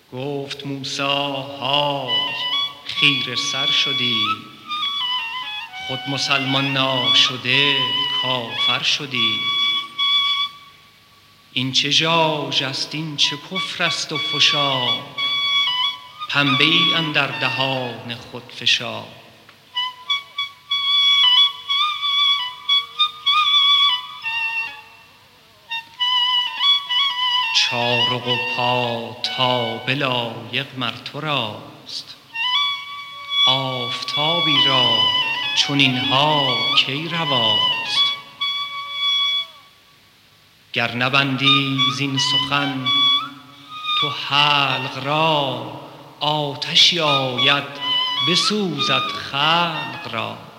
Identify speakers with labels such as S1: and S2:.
S1: گفت موسی های خیره سر شدی، خود مسلمان ناشده کافر شدی. این چه ژاژ است این چه کفر است و فشار، پنبه ای اندر دهان خود فشار. چارق و پاتابه لایق مر تو راست، آفتابی را چنین ها کی رواست. گر نبندی زین سخن تو حلق را، آتشی آید بسوزد خلق را.